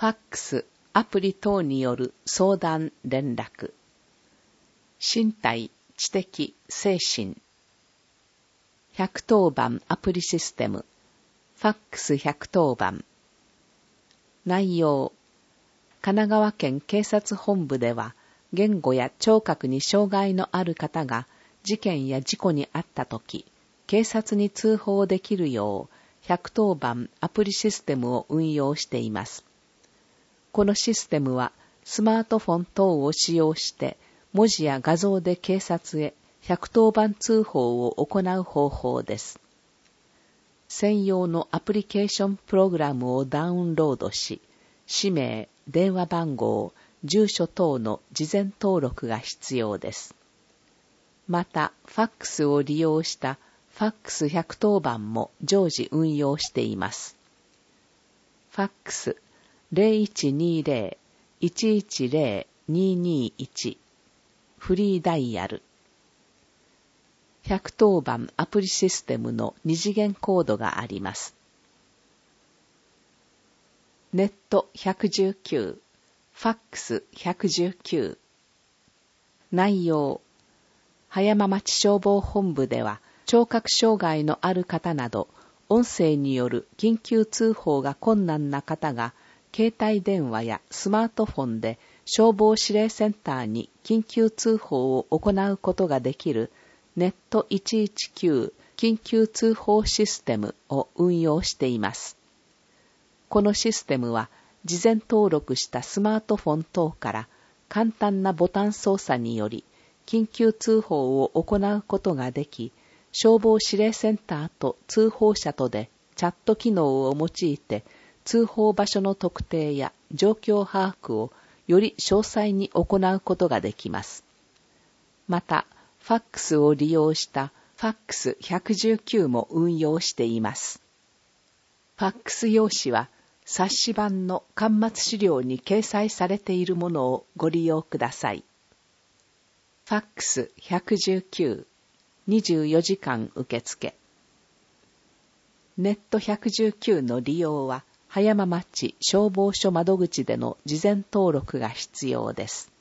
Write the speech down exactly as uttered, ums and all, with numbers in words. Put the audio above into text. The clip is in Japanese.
ファックス、アプリ等による相談連絡。身体、知的、精神。ひゃくとおばんアプリシステム。ファックスひゃくとおばん。内容。神奈川県警察本部では、言語や聴覚に障害のある方が事件や事故に遭ったとき、警察に通報できるよう、ひゃくとおばんアプリシステムを運用しています。このシステムはスマートフォン等を使用して文字や画像で警察へひゃくとおばん通報を行う方法です。専用のアプリケーションプログラムをダウンロードし、氏名、電話番号、住所等の事前登録が必要です。また、ファックスを利用したファックスひゃくとおばんも常時運用しています。ファックスゼロいちにーゼロ いちいちゼロ にーにーいちフリーダイヤル。ひゃくとおばんアプリシステムの二次元コードがあります。ネットひゃくじゅうきゅう、ファックスひゃくじゅうきゅう。内容。葉山町消防本部では、聴覚障害のある方など、音声による緊急通報が困難な方が、携帯電話やスマートフォンで消防指令センターに緊急通報を行うことができるネットいちいちきゅう緊急通報システムを運用しています。このシステムは事前登録したスマートフォン等から簡単なボタン操作により緊急通報を行うことができ、消防指令センターと通報者とでチャット機能を用いて通報場所の特定や状況把握をより詳細に行うことができます。また、ファックスを利用したファックスひゃくじゅうきゅうも運用しています。ファックス用紙は冊子版の巻末資料に掲載されているものをご利用ください。ファックスひゃくじゅうきゅう、にじゅうよじかん受付。ネットひゃくじゅうきゅうの利用は、葉山町消防署窓口での事前登録が必要です。